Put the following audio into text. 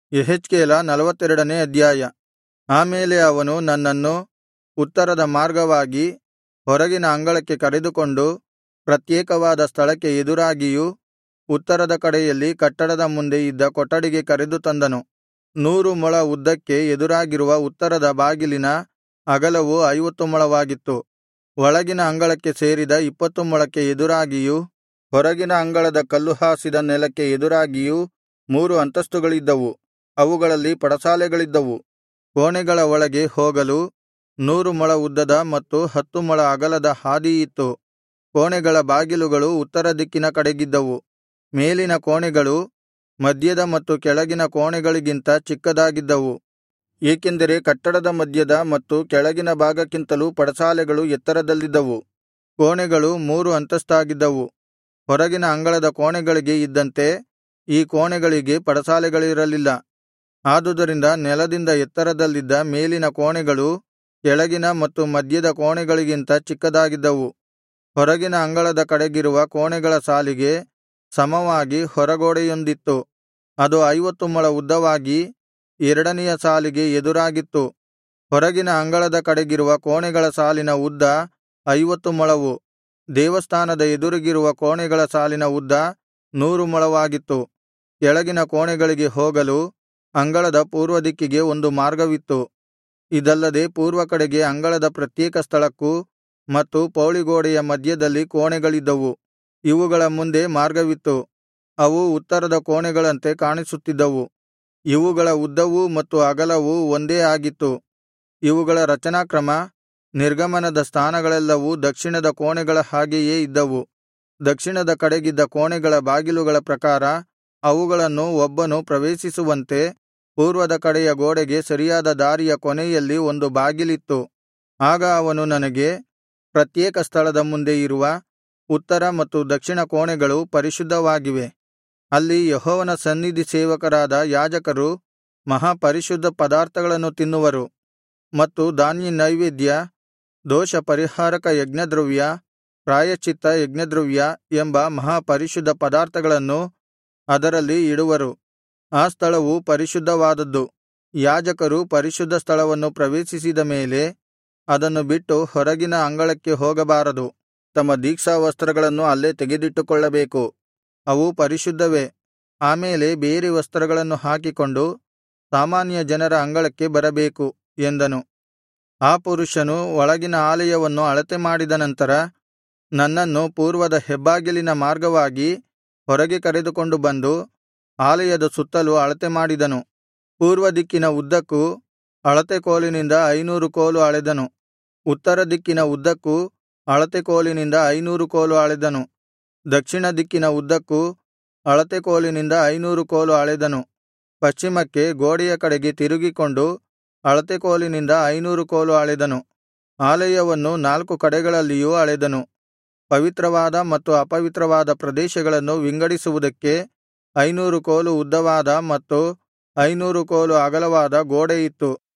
ಯೆಹೆಜ್ಕೇಲ 42ನೇ ಅಧ್ಯಾಯ. ಆಮೇಲೆ ಅವನು ನನ್ನನ್ನು ಉತ್ತರದ ಮಾರ್ಗವಾಗಿ ಹೊರಗಿನ ಅಂಗಳಕ್ಕೆ ಕರೆದುಕೊಂಡು ಪ್ರತ್ಯೇಕವಾದ ಸ್ಥಳಕ್ಕೆ ಎದುರಾಗಿಯೂ ಉತ್ತರದ ಕಡೆಯಲ್ಲಿ ಕಟ್ಟಡದ ಮುಂದೆ ಇದ್ದ ಕೊಠಡಿಗೆ ಕರೆದು ತಂದನು. 100 ಮೊಳ ಉದ್ದಕ್ಕೆ ಎದುರಾಗಿರುವ ಉತ್ತರದ ಬಾಗಿಲಿನ ಅಗಲವು 50 ಮೊಳವಾಗಿತ್ತು. ಒಳಗಿನ ಅಂಗಳಕ್ಕೆ ಸೇರಿದ 20 ಮೊಳಕ್ಕೆ ಎದುರಾಗಿಯೂ ಹೊರಗಿನ ಅಂಗಳದ ಕಲ್ಲು ಹಾಸಿದ ನೆಲಕ್ಕೆ ಎದುರಾಗಿಯೂ 3 ಅಂತಸ್ತುಗಳಿದ್ದವು. ಅವುಗಳಲ್ಲಿ ಪಡಸಾಲೆಗಳಿದ್ದವು. ಕೋಣೆಗಳ ಒಳಗೆ ಹೋಗಲು 100 ಮೊಳ ಉದ್ದದ ಮತ್ತು 10 ಮೊಳ ಅಗಲದ ಹಾದಿಯಿತ್ತು. ಕೋಣೆಗಳ ಬಾಗಿಲುಗಳು ಉತ್ತರ ದಿಕ್ಕಿನ ಕಡೆಗಿದ್ದವು. ಮೇಲಿನ ಕೋಣೆಗಳು ಮಧ್ಯದ ಮತ್ತು ಕೆಳಗಿನ ಕೋಣೆಗಳಿಗಿಂತ ಚಿಕ್ಕದಾಗಿದ್ದವು, ಏಕೆಂದರೆ ಕಟ್ಟಡದ ಮಧ್ಯದ ಮತ್ತು ಕೆಳಗಿನ ಭಾಗಕ್ಕಿಂತಲೂ ಪಡಸಾಲೆಗಳು ಎತ್ತರದಲ್ಲಿದ್ದವು. ಕೋಣೆಗಳು 3 ಅಂತಸ್ತಾಗಿದ್ದವು. ಹೊರಗಿನ ಅಂಗಳದ ಕೋಣೆಗಳಿಗೆ ಇದ್ದಂತೆ ಈ ಕೋಣೆಗಳಿಗೆ ಪಡಸಾಲೆಗಳಿರಲಿಲ್ಲ. ಆದುದರಿಂದ ನೆಲದಿಂದ ಎತ್ತರದಲ್ಲಿದ್ದ ಮೇಲಿನ ಕೋಣೆಗಳು ಕೆಳಗಿನ ಮತ್ತು ಮಧ್ಯದ ಕೋಣೆಗಳಿಗಿಂತ ಚಿಕ್ಕದಾಗಿದ್ದವು. ಹೊರಗಿನ ಅಂಗಳದ ಕಡೆಗಿರುವ ಕೋಣೆಗಳ ಸಾಲಿಗೆ ಸಮವಾಗಿ ಹೊರಗೋಡೆಯೊಂದಿತ್ತು. ಅದು 50 ಮೊಳ ಉದ್ದವಾಗಿ ಎರಡನೆಯ ಸಾಲಿಗೆ ಎದುರಾಗಿತ್ತು. ಹೊರಗಿನ ಅಂಗಳದ ಕಡೆಗಿರುವ ಕೋಣೆಗಳ ಸಾಲಿನ ಉದ್ದ 50 ಮೊಳವು. ದೇವಸ್ಥಾನದ ಎದುರಿಗಿರುವ ಕೋಣೆಗಳ ಸಾಲಿನ ಉದ್ದ 100 ಮೊಳವಾಗಿತ್ತು. ಕೆಳಗಿನ ಕೋಣೆಗಳಿಗೆ ಹೋಗಲು ಅಂಗಳದ ಪೂರ್ವದಿಕ್ಕಿಗೆ ಒಂದು ಮಾರ್ಗವಿತ್ತು. ಇದಲ್ಲದೆ ಪೂರ್ವಕಡೆಗೆ ಅಂಗಳದ ಪ್ರತ್ಯೇಕ ಸ್ಥಳಕ್ಕೂ ಮತ್ತು ಪೌಳಿಗೋಡೆಯ ಮಧ್ಯದಲ್ಲಿ ಕೋಣೆಗಳಿದ್ದವು. ಇವುಗಳ ಮುಂದೆ ಮಾರ್ಗವಿತ್ತು. ಅವು ಉತ್ತರದ ಕೋಣೆಗಳಂತೆ ಕಾಣಿಸುತ್ತಿದ್ದವು. ಇವುಗಳ ಉದ್ದವೂ ಮತ್ತು ಅಗಲವೂ ಒಂದೇ ಆಗಿತ್ತು. ಇವುಗಳ ರಚನಾಕ್ರಮ, ನಿರ್ಗಮನದ ಸ್ಥಾನಗಳೆಲ್ಲವೂ ದಕ್ಷಿಣದ ಕೋಣೆಗಳ ಹಾಗೆಯೇ ಇದ್ದವು. ದಕ್ಷಿಣದ ಕಡೆಗಿದ್ದ ಕೋಣೆಗಳ ಬಾಗಿಲುಗಳ ಪ್ರಕಾರ ಅವುಗಳನ್ನು ಒಬ್ಬನು ಪ್ರವೇಶಿಸುವಂತೆ ಪೂರ್ವದ ಕಡೆಯ ಗೋಡೆಗೆ ಸರಿಯಾದ ದಾರಿಯ ಕೊನೆಯಲ್ಲಿ ಒಂದು ಬಾಗಿಲಿತ್ತು. ಆಗ ಅವನು ನನಗೆ, ಪ್ರತ್ಯೇಕ ಸ್ಥಳದ ಮುಂದೆ ಇರುವ ಉತ್ತರ ಮತ್ತು ದಕ್ಷಿಣ ಕೋಣೆಗಳು ಪರಿಶುದ್ಧವಾಗಿವೆ. ಅಲ್ಲಿ ಯೆಹೋವನ ಸನ್ನಿಧಿ ಸೇವಕರಾದ ಯಾಜಕರು ಮಹಾಪರಿಶುದ್ಧ ಪದಾರ್ಥಗಳನ್ನು ತಿನ್ನುವರು ಮತ್ತು ಧಾನ್ಯನೈವೇದ್ಯ, ದೋಷಪರಿಹಾರಕ ಯಜ್ಞದ್ರವ್ಯ, ಪ್ರಾಯಶ್ಚಿತ್ತ ಯಜ್ಞದ್ರವ್ಯ ಎಂಬ ಮಹಾಪರಿಶುದ್ಧ ಪದಾರ್ಥಗಳನ್ನು ಅದರಲ್ಲಿ ಇಡುವರು. ಆ ಸ್ಥಳವು ಪರಿಶುದ್ಧವಾದದ್ದು. ಯಾಜಕರು ಪರಿಶುದ್ಧ ಸ್ಥಳವನ್ನು ಪ್ರವೇಶಿಸಿದ ಮೇಲೆ ಅದನ್ನು ಬಿಟ್ಟು ಹೊರಗಿನ ಅಂಗಳಕ್ಕೆ ಹೋಗಬಾರದು. ತಮ್ಮ ದೀಕ್ಷಾವಸ್ತ್ರಗಳನ್ನು ಅಲ್ಲೇ ತೆಗೆದಿಟ್ಟುಕೊಳ್ಳಬೇಕು, ಅವು ಪರಿಶುದ್ಧವೇ. ಆಮೇಲೆ ಬೇರೆ ವಸ್ತ್ರಗಳನ್ನು ಹಾಕಿಕೊಂಡು ಸಾಮಾನ್ಯ ಜನರ ಅಂಗಳಕ್ಕೆ ಬರಬೇಕು ಎಂದನು. ಆ ಪುರುಷನು ಒಳಗಿನ ಆಲಯವನ್ನು ಅಳತೆ ಮಾಡಿದ ನಂತರ ನನ್ನನ್ನು ಪೂರ್ವದ ಹೆಬ್ಬಾಗಿಲಿನ ಮಾರ್ಗವಾಗಿ ಹೊರಗೆ ಕರೆದುಕೊಂಡು ಬಂದು ಆಲಯದ ಸುತ್ತಲೂ ಅಳತೆ ಮಾಡಿದನು. ಪೂರ್ವ ದಿಕ್ಕಿನ ಉದ್ದಕ್ಕೂ ಅಳತೆ ಕೋಲಿನಿಂದ 500 ಕೋಲು ಅಳೆದನು. ಉತ್ತರ ದಿಕ್ಕಿನ ಉದ್ದಕ್ಕೂ ಅಳತೆ ಕೋಲಿನಿಂದ 500 ಕೋಲು ಅಳೆದನು. ದಕ್ಷಿಣ ದಿಕ್ಕಿನ ಉದ್ದಕ್ಕೂ ಅಳತೆ ಕೋಲಿನಿಂದ 500 ಕೋಲು ಅಳೆದನು. ಪಶ್ಚಿಮಕ್ಕೆ ಗೋಡೆಯ ಕಡೆಗೆ ತಿರುಗಿಕೊಂಡು ಅಳತೆ ಕೋಲಿನಿಂದ 500 ಕೋಲು ಅಳೆದನು. ಆಲಯವನ್ನು 4 ಕಡೆಗಳಲ್ಲಿಯೂ ಅಳೆದನು. ಪವಿತ್ರವಾದ ಮತ್ತು ಅಪವಿತ್ರವಾದ ಪ್ರದೇಶಗಳನ್ನು ವಿಂಗಡಿಸುವುದಕ್ಕೆ 500 ಕೋಲು ಉದ್ದವಾದ ಮತ್ತು 500 ಕೋಲು ಅಗಲವಾದ ಗೋಡೆಯಿತ್ತು.